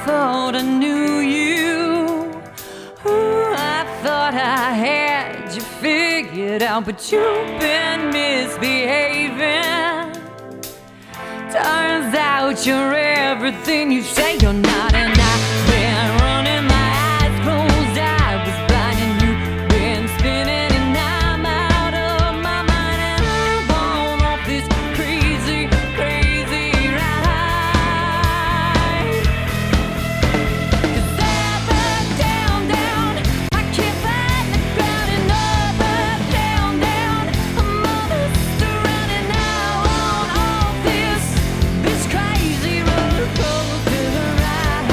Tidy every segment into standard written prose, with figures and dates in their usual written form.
thought I knew you. Ooh, I thought I had you figured out, but you've been misbehaving. Turns out you're everything you say you're not, and I've been running my eyes closed. I was blind and you've been spinning, and I'm out of my mind, and I'm on off this crazy, crazy ride. 'Cause up, down, down, I can't find the ground, and up, down, down, I'm all surrounded now on off this crazy roller coaster ride.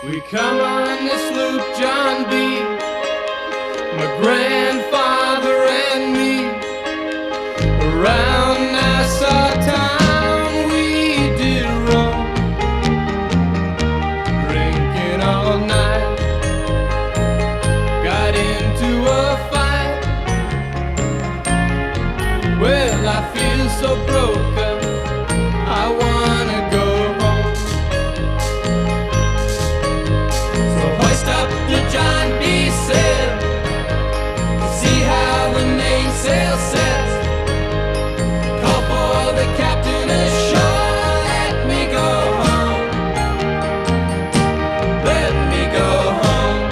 We come on this loop, John B., my grandfather and me, around Nassau town we did roam, drinking all night, got into a fight. Well, I feel so broken, I wanna go home. So hoist up the John B. sail, see how the mainsail sets. Call for the captain ashore, let me go home. Let me go home.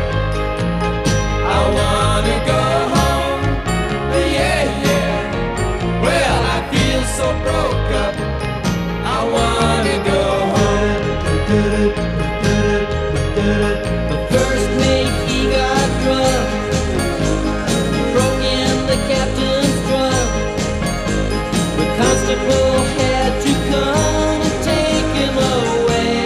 I wanna go home. Yeah, yeah. Well, I feel so broke up, I wanna go home. The first mate, he got drunk, broke in the captain's drum. The constable had to come and take him away.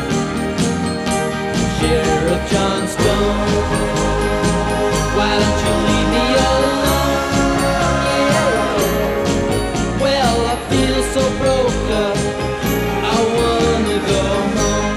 Sheriff John Stone, why don't you leave me alone? Yeah. Well, I feel so broke up, I wanna go home.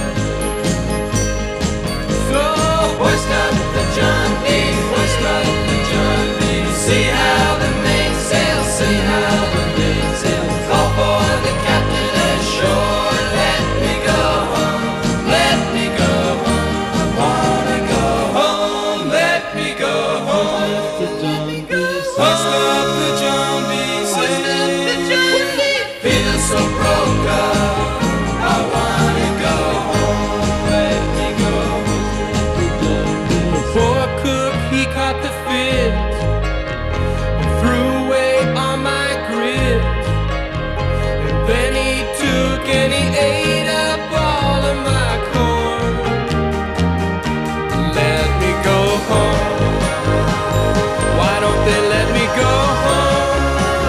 So hoist up the John B., hoist up the John B. See how the mainsail, see how the mainsail. Call for the captain ashore, let me go home, let me go home. I wanna go home, let me go home. Hoist up the John B., hoist up the John B. Feel so broke up, I wanna go home, let me go home. The poor cook, he caught the fit and threw away all my grit. And then he took and he ate up all of my corn. Let me go home. Why don't they let me go home?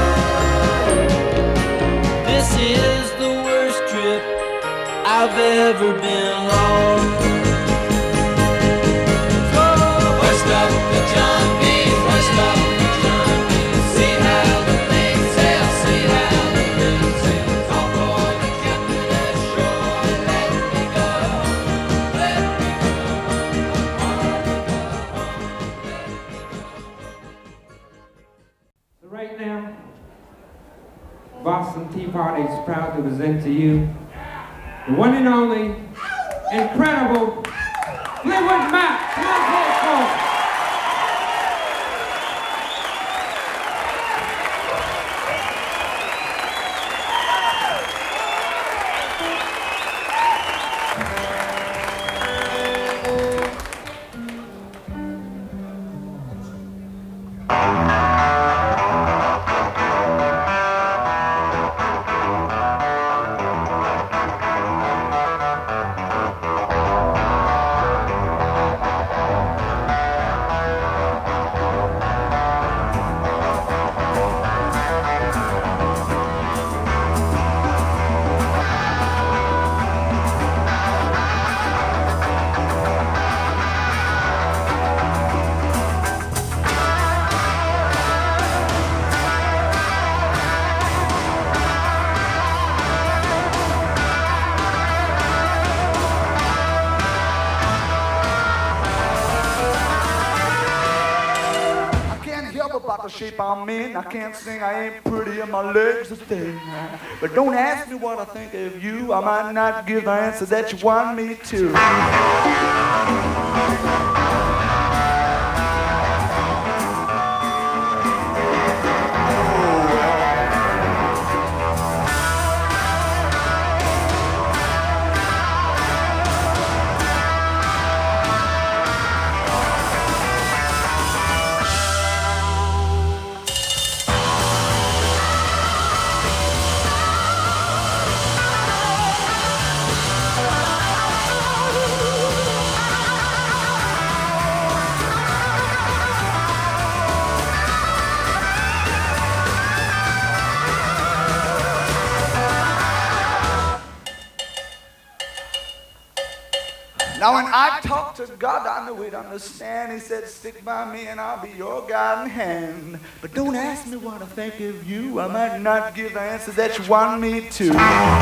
This is the worst trip I've ever been on. So hoist up the John B., hoist up the John B. See how the mainsail, see how the mainsail. Call for the captain ashore, let me go home, let me go home. I wanna go home, let me go home. So right now, Boston Tea Party is proud to present to you the one and only, incredible Fleetwood Mac. Come on, folks. About the shape I'm in, I can't sing, I ain't pretty, and my legs are thin. But don't ask me what I think of you, I might not give the answer that you want me to. Now when I talk to God, I know he'd understand. He said, stick by me and I'll be your guiding hand. But don't ask me what I think of you. I might not give the answer that you want me to.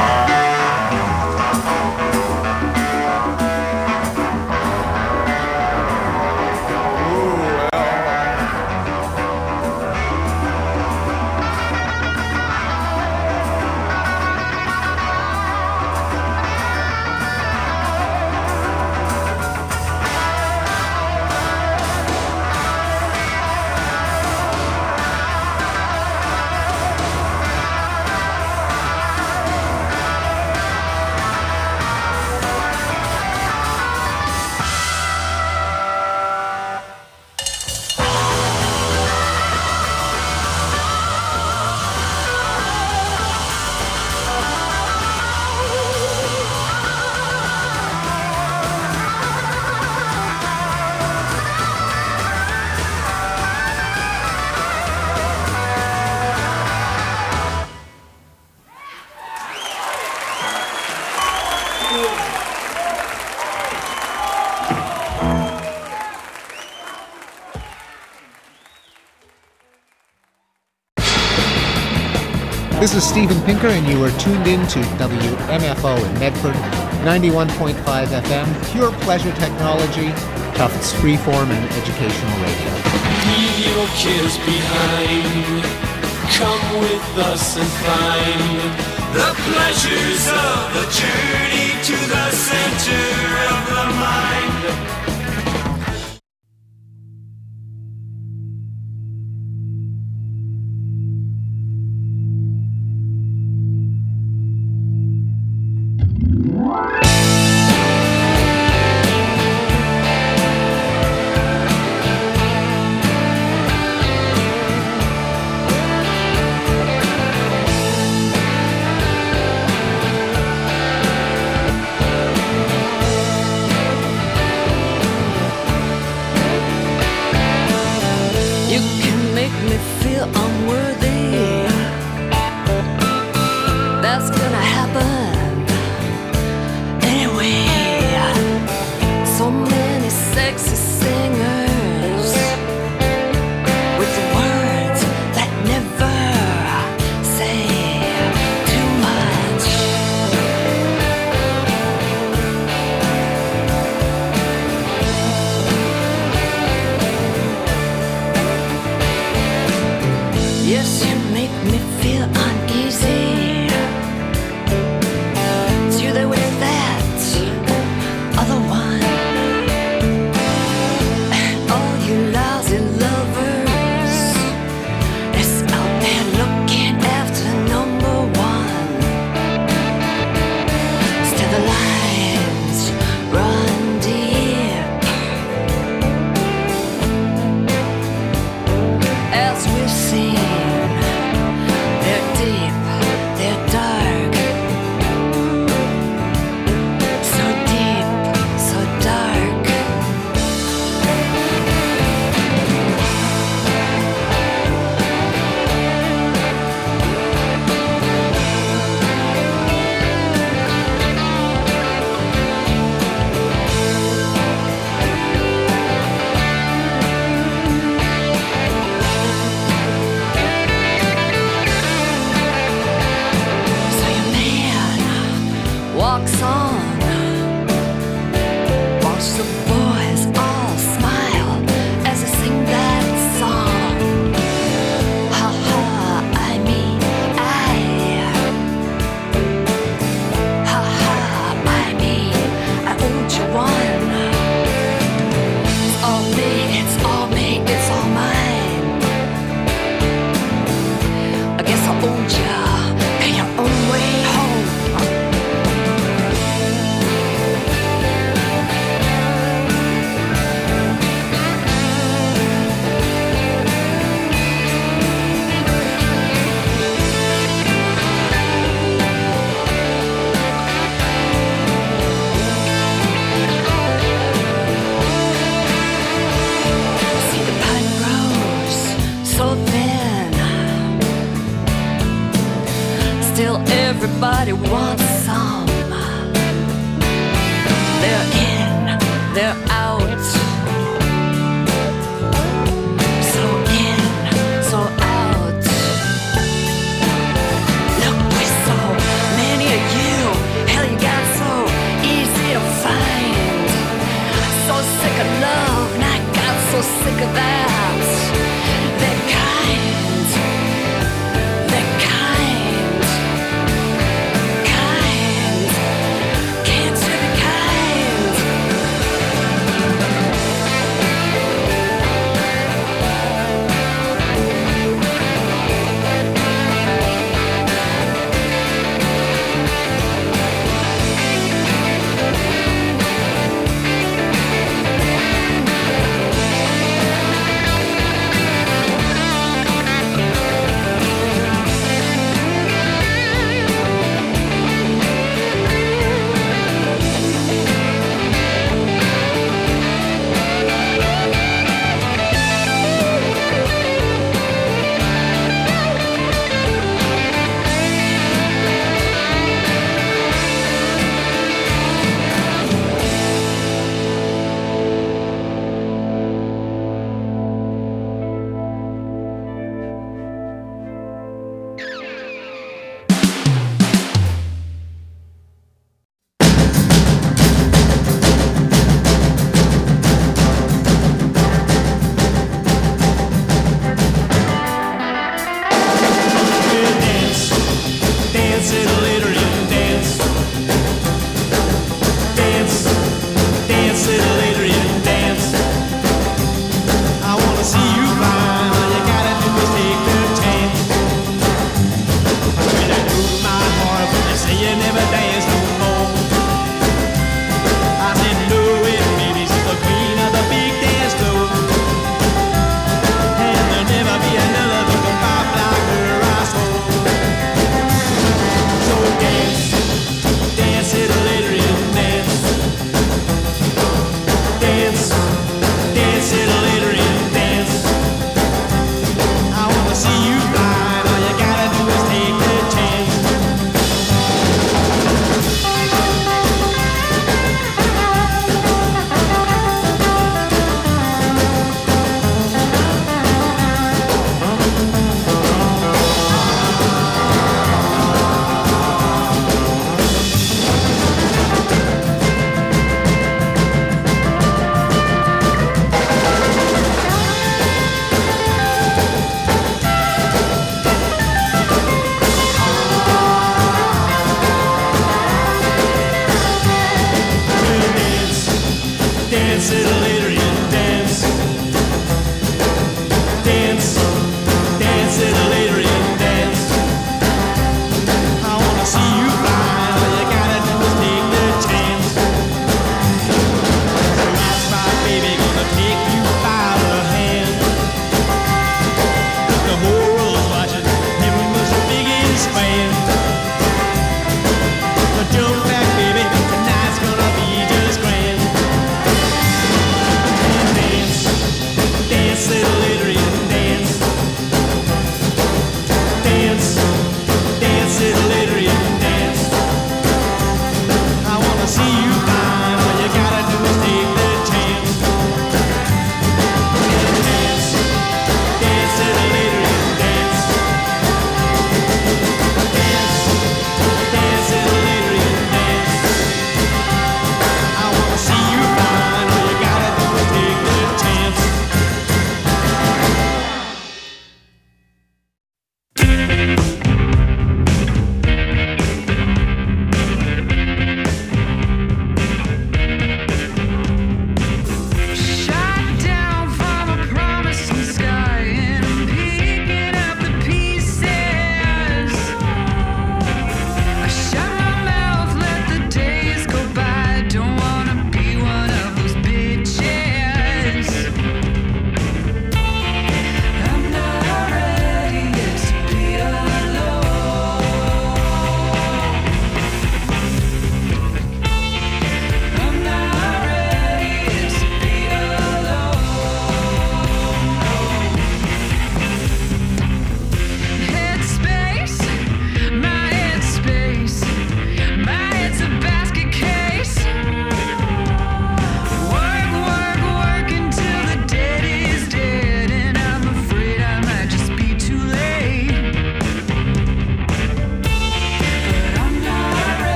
This is Steven Pinker, and you are tuned in to WMFO in Medford, 91.5 FM, pure pleasure technology, Tufts freeform and educational radio. Leave your cares behind. Come with us and find the pleasures of a journey to the center of the mind. Everybody wants some. They're in they're out. So in, so out. Look, we're so many of you. Hell, you got so easy to find. So sick of love, and I got so sick of that. They're kind. They're kind. Kind. Can't you be kind?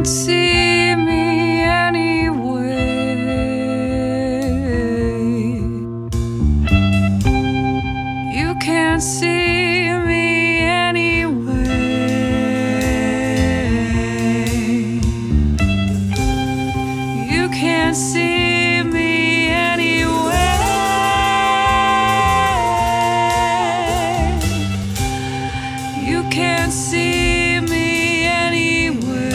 can't see me anyway. You can't see me anyway. You can't see me anyway. You can't see me anyway.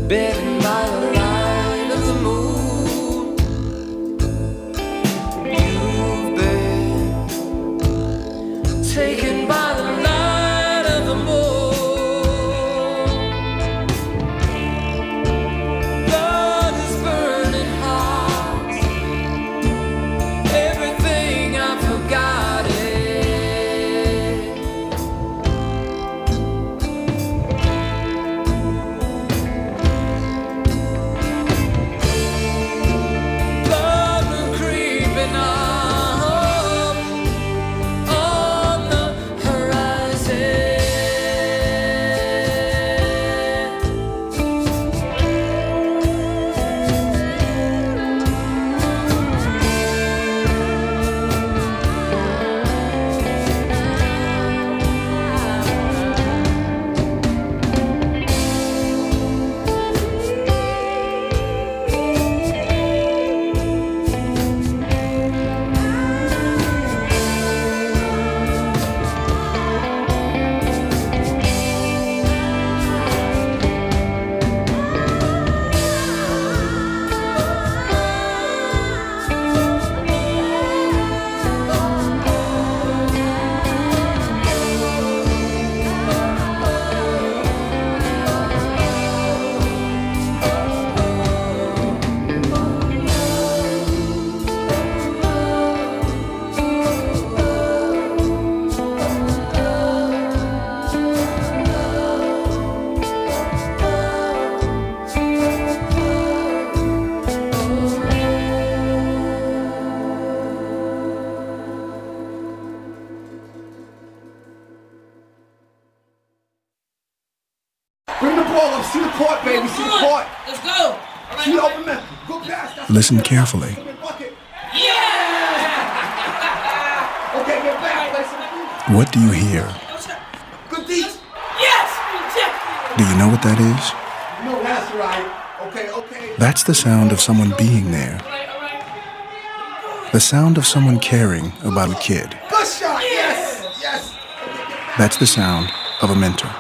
bitten by the light of the moon. You've been taken by the light of the moon. Blood is burning hot. Everything I've forgotten. Bring the ball up. See the court, baby. See the court. Let's go. See the open man. Go past. Listen carefully. Yeah! Okay, get back. What do you hear? Good deeds. Yes! Do you know what that is? No, that's right. Okay. That's the sound of someone being there. The sound of someone caring about a kid. Good shot. Yes. That's the sound of a mentor.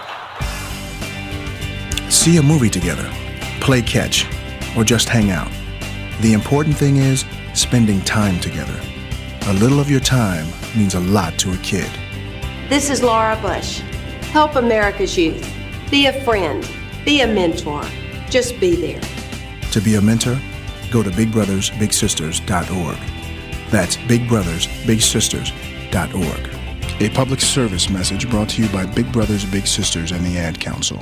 See a movie together, play catch, or just hang out. The important thing is spending time together. A little of your time means a lot to a kid. This is Laura Bush. Help America's youth. Be a friend. Be a mentor. Just be there. To be a mentor, go to bigbrothersbigsisters.org. That's bigbrothersbigsisters.org. A public service message brought to you by Big Brothers Big Sisters and the Ad Council.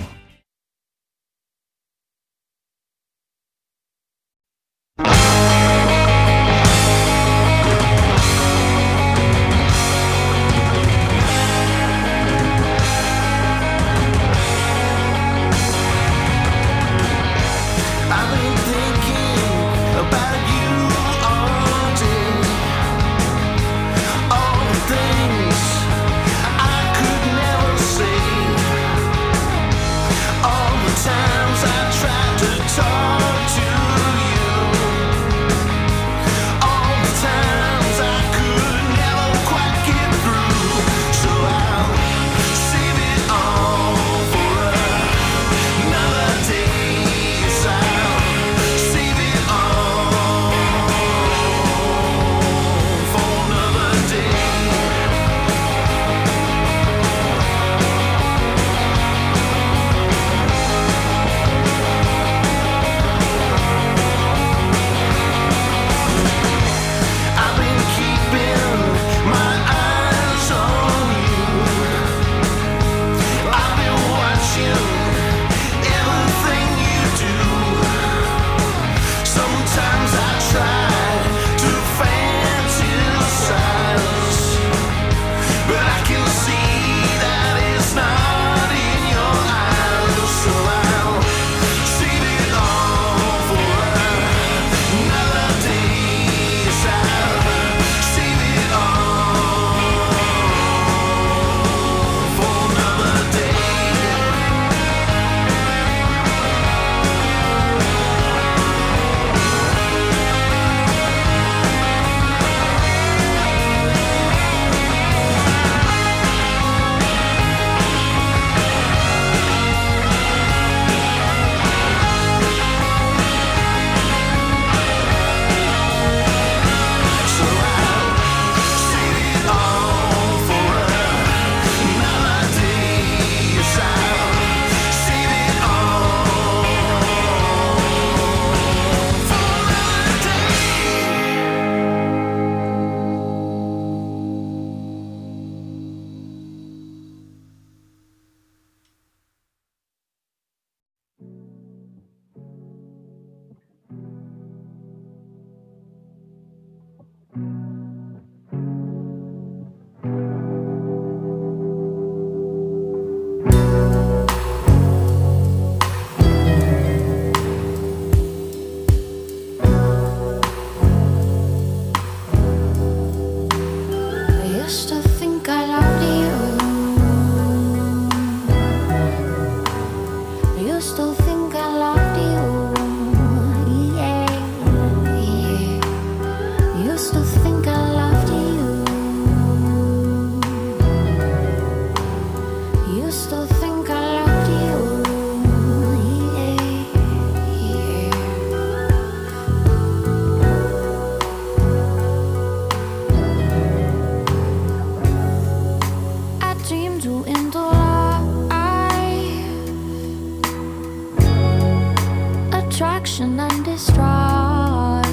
devotion and distrust.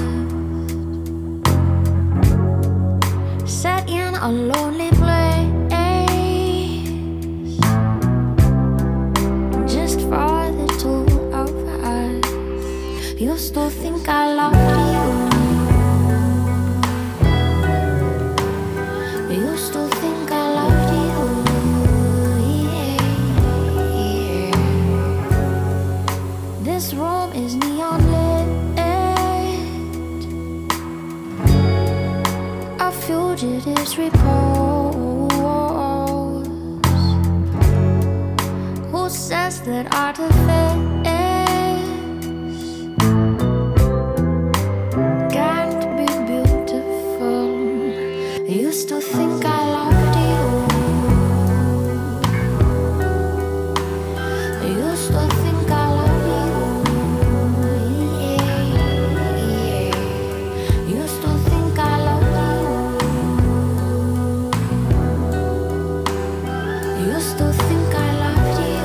Set in a lonely place, just for the two of us. Used to think I loved you. Used to think I loved you. Yeah. This room is neon lit, a fugitive's repose. Who says that artifice can't be beautiful? Used to think I loved you. Used to think I loved you. Yeah. Used to think I loved you. Used to think I loved you.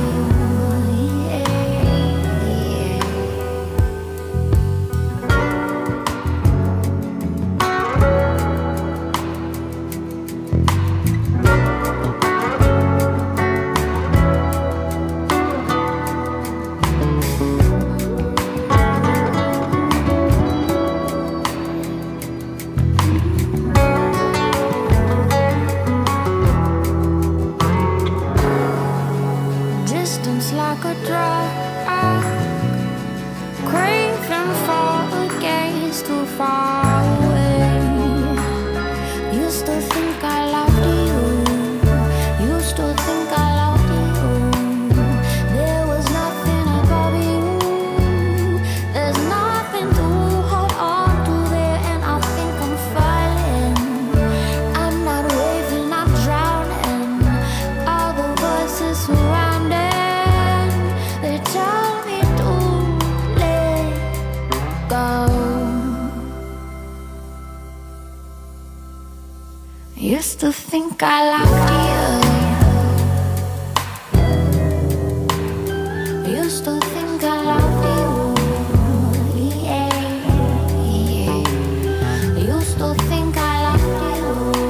Distance like a drug, craving for a gaze too far away. Used to think I loved you. Used to think I loved you. There was nothing above you. There's nothing to hold on to there, and I think I'm falling. I'm not waving, I'm drowning. All the voices surrounding, they tell me to let go. Used to think I loved you. Used to think I loved you. Yeah, yeah. Used to think I loved you.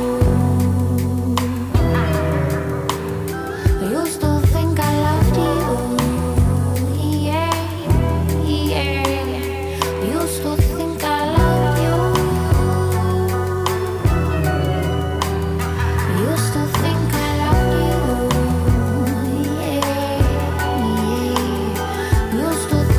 Used to think I loved you. Yeah, yeah. Used to think I loved you. Used to think I loved you. Yeah, yeah. Used to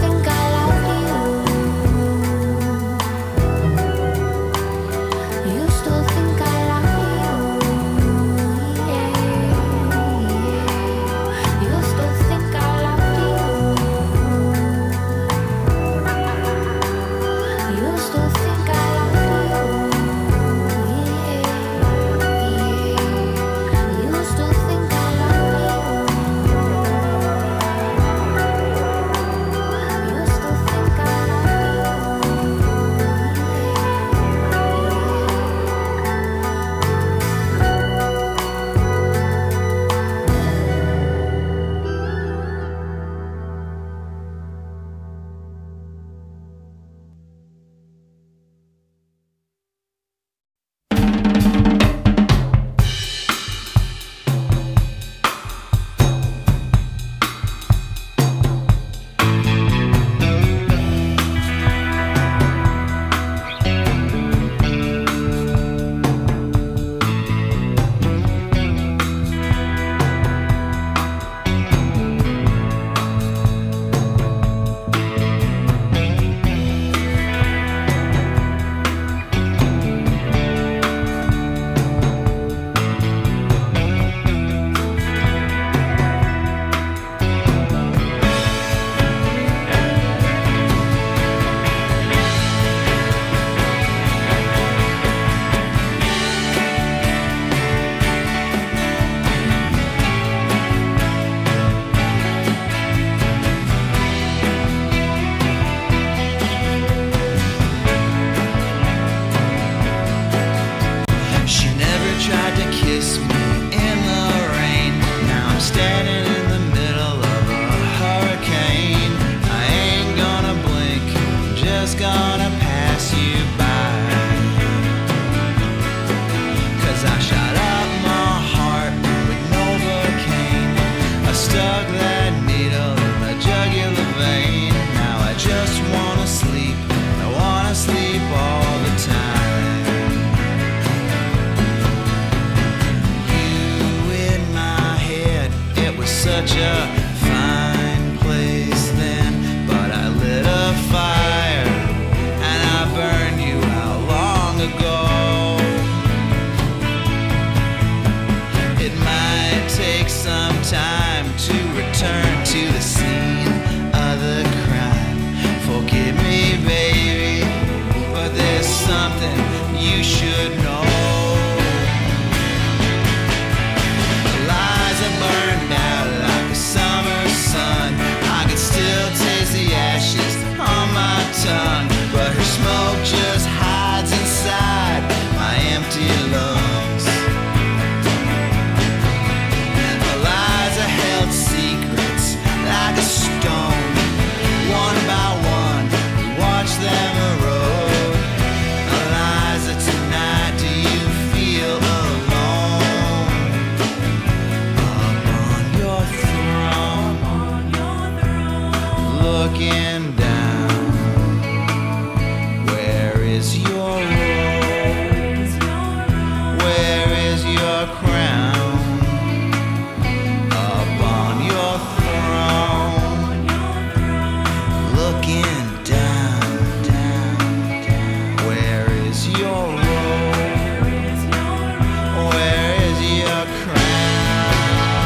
stuck that needle in my jugular vein. Now I just wanna sleep, I wanna sleep all the time. You in my head, it was such a fine place then, but I lit a fire and I burned you out long ago. It might take some time to return to the scene of the crime. Forgive me, baby, but there's something you should know. The lies are burned out like a summer sun. I can still taste the ashes on my tongue, but her smoke just hides inside my empty lungs. The lies are held secrets like a stone. One by one, we watch them erode. Eliza, tonight, do you feel alone? Up on your throne, looking down. Where is your robe? Where is your crown? Up on your throne, looking down, down, down. Where is your robe? Where is your crown?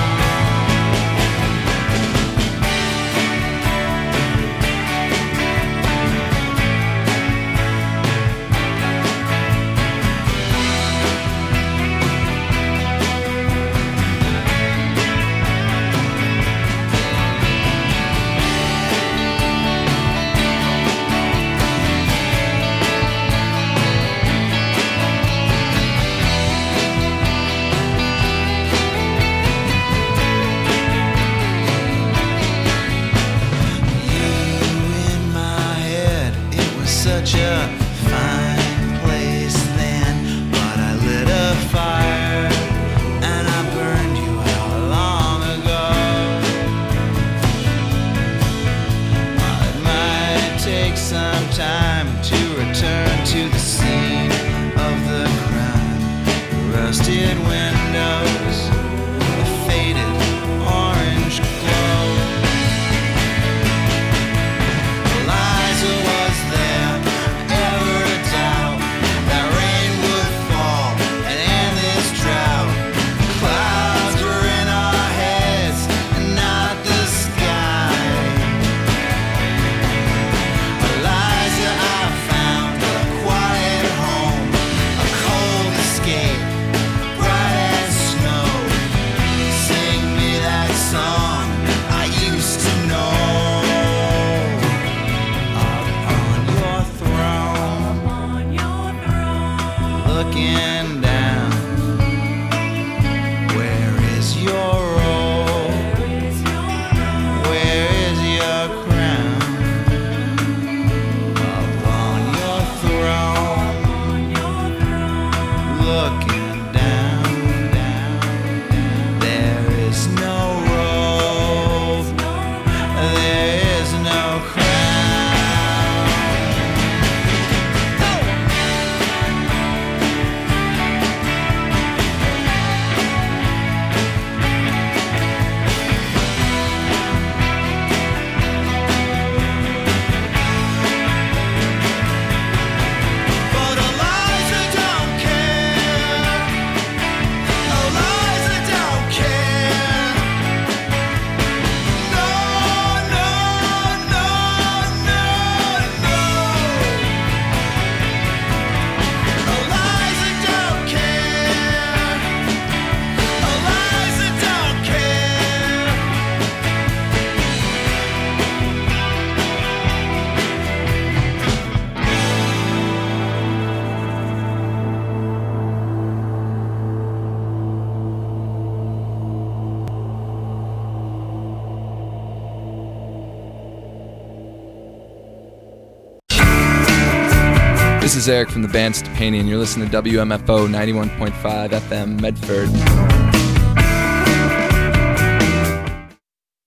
You in my head, it was such a fine place then, but I lit a fire and I burned you out long ago. It might take some time to return to the scene of the crime. Rusted windows, a faded orange glow. Eliza, was there ever a doubt that rain would fall and end this drought? Clouds were in our heads and not the sky. Eliza, I found a quiet home, a cold escape, bright as snow. Sing me that song I used to know. Up on your throne, looking down. Where is your robe? Where is your crown? Up on your throne, looking down, down. There is no robe, there is no crown. But Eliza don't care. Eliza don't care. No, no, no, no, no. Eliza don't care. Eliza don't care. This is Eric from the band Stepani, and you're listening to WMFO 91.5 FM Medford.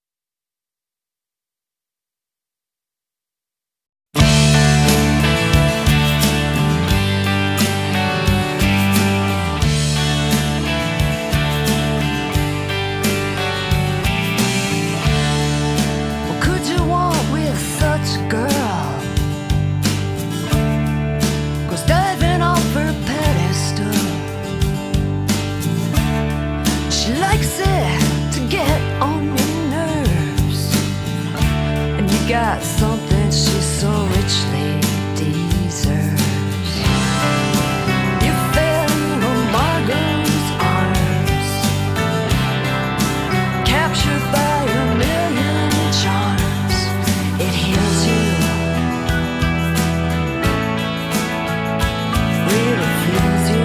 got something she so richly deserves. You fell into Margot's arms, captured by a million charms. It heals you, really feels you.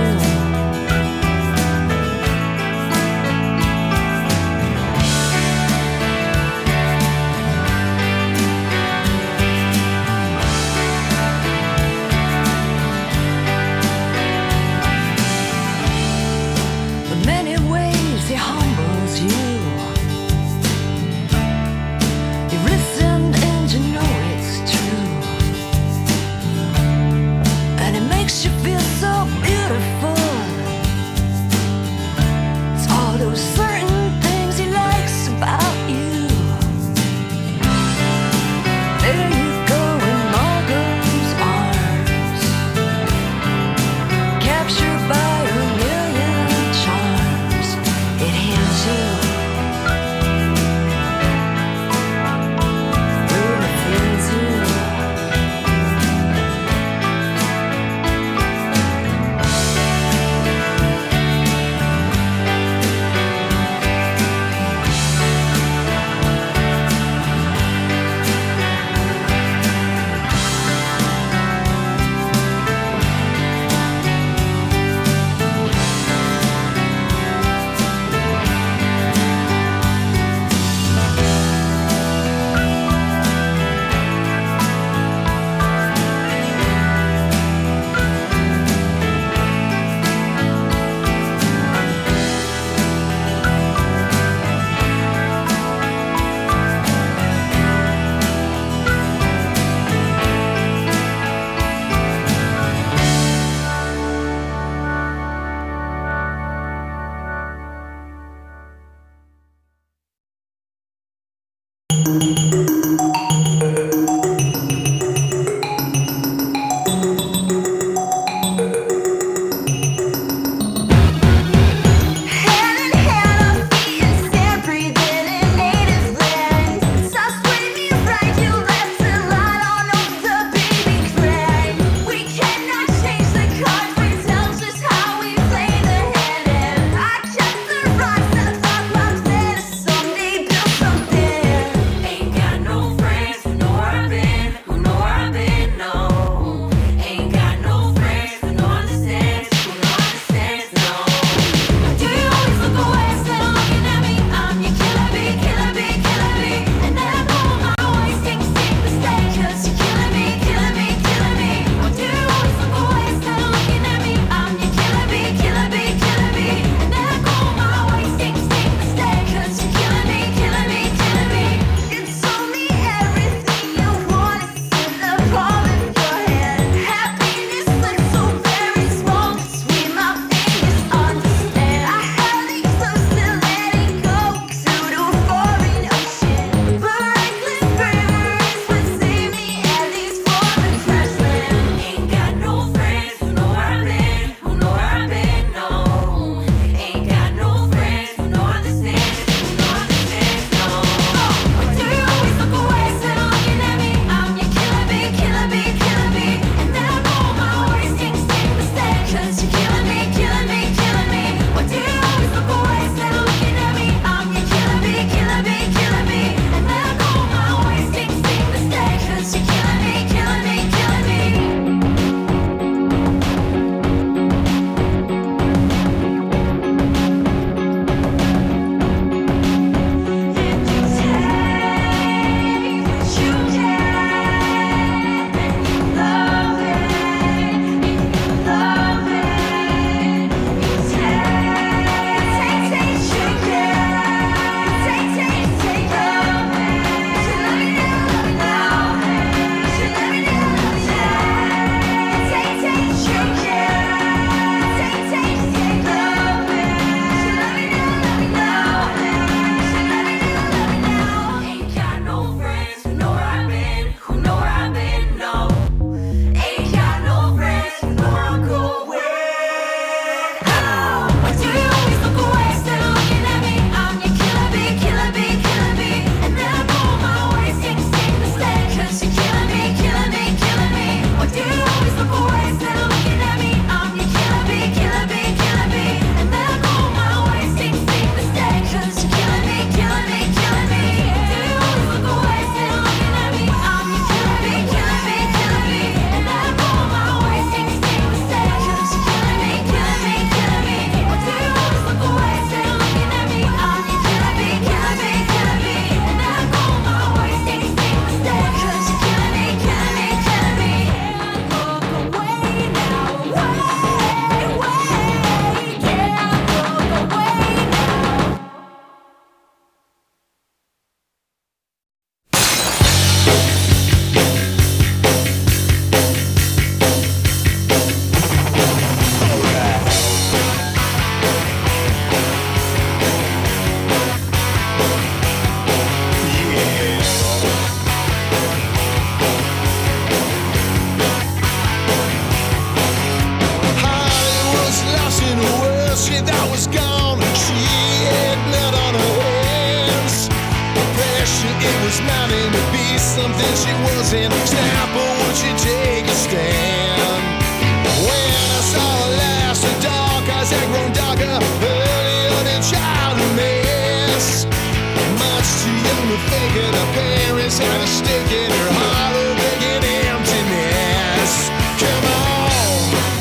was mounting to be something she wasn't. Snap, or would she take a stand? When I saw her last, her dark eyes had grown darker, earlier than childhood mess. Much too young to fake it, her parents had a stake in her heart, a begging emptiness. Come on.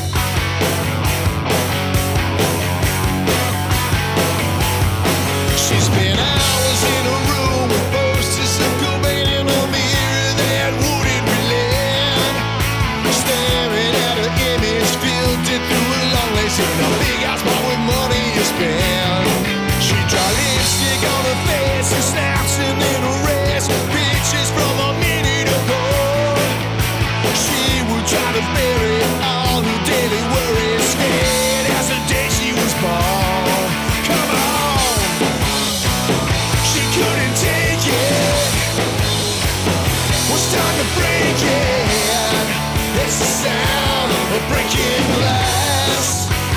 She spent hours in a room with posters of Cobain in a mirror that wouldn't relent. Staring at her image, filtered through a long lace in a big house bought with money you spend. She draw lipstick on her face and snaps and then erase pictures from a minute ago. She would try to bury all her daily worries, scared as the day she was born. Come on, she couldn't take it. Was time to break it. It's the sound of breaking glass.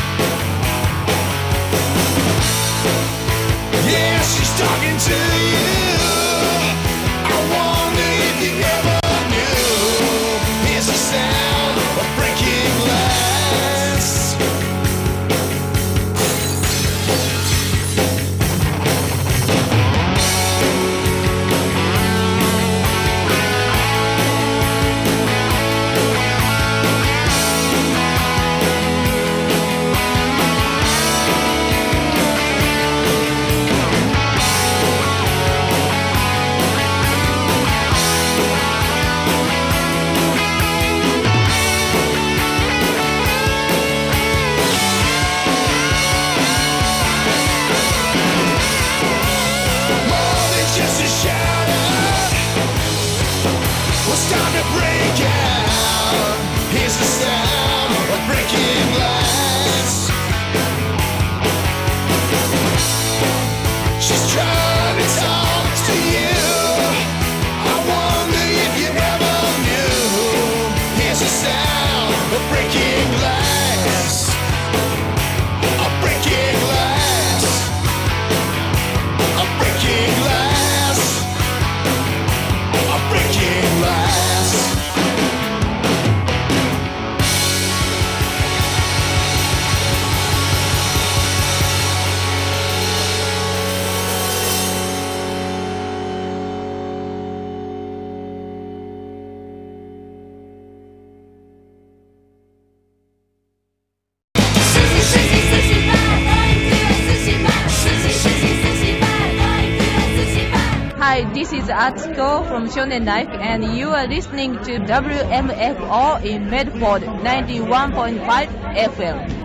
Yeah, she's talking to you. I wonder if you ever knew. It's the sound of breaking glass. More than just a shout-out. It's time to break out. Here's the sound of breaking glass. She's trying to talk to you. I wonder if you ever knew. Here's the sound of breaking glass. Of breaking glass. Of breaking glass. Of breaking glass. Hi, this is Atsuko from Shonen Life, and you are listening to WMFO in Medford 91.5 FM.